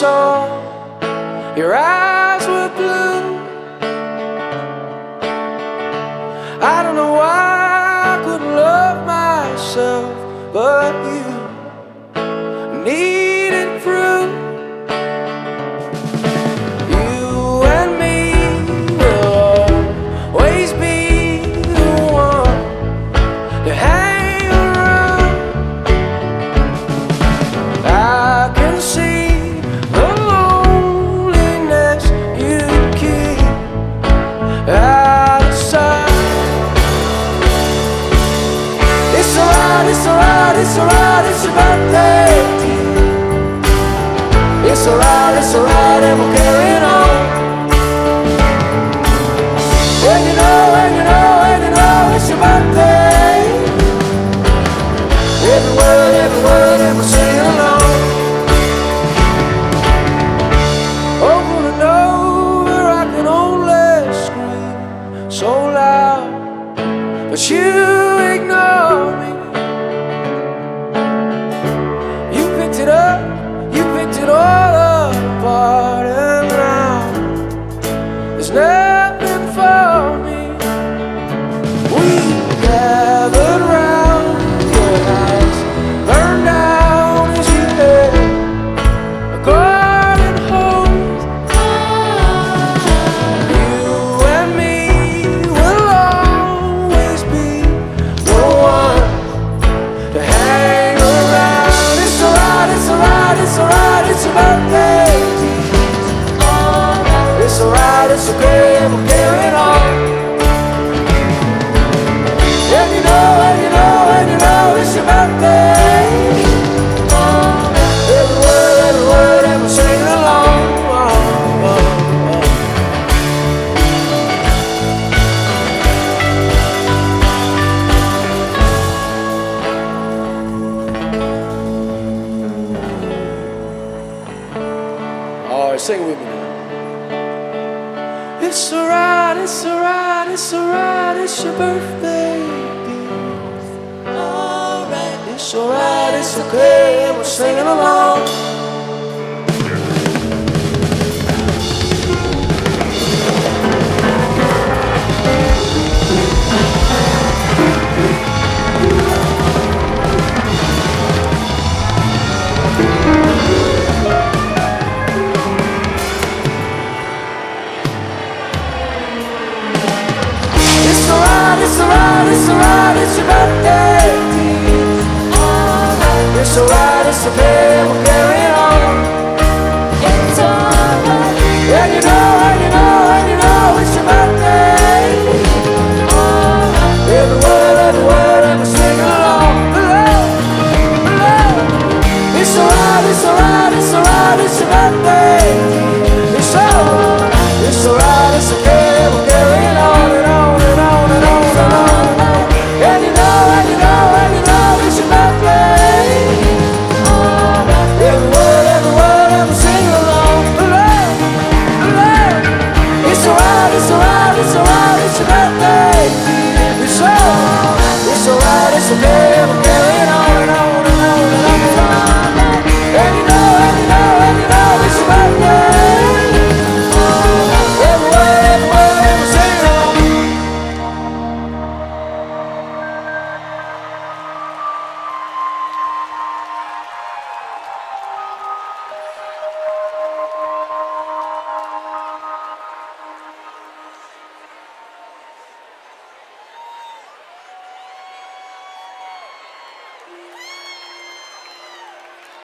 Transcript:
saw your eyes were blue. I don't know why I couldn't love myself, but you needed proof. You and me will always be the one to hang around. I can see the loneliness you keep out of sight. It's alright, it's alright, it's alright, it's your birthday. It's alright, and we're carrying on. And you know, and you know, and you know it's your birthday. Every word, and we're singing along. Over and over, I can only scream so loud, but you ignore me. You picked it up, you picked it all apart, and now there's nothing for me. We gathered round your house, burned down as you had a garden hose. You and me will always be the one to hang around. It's alright, it's alright, it's alright, it's your birthday. It's alright, it's okay, and we're carrying on. And you know, and you know, and you know it's your birthday. Every word, and we're singing along. Alright, sing it with me now. It's alright, it's alright, it's alright, it's your birthday. Alright, it's alright, it's okay, and we're singing along. It's alright, it's alright, it's your birthday. It's alright, it's okay.